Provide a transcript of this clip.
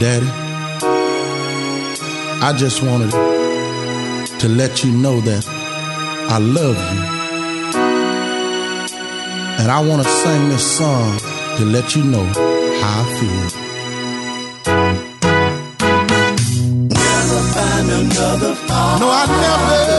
Daddy, I just wanted to let you know that I love you. And I want to sing this song to let you know how I feel. Never find another father. No, I never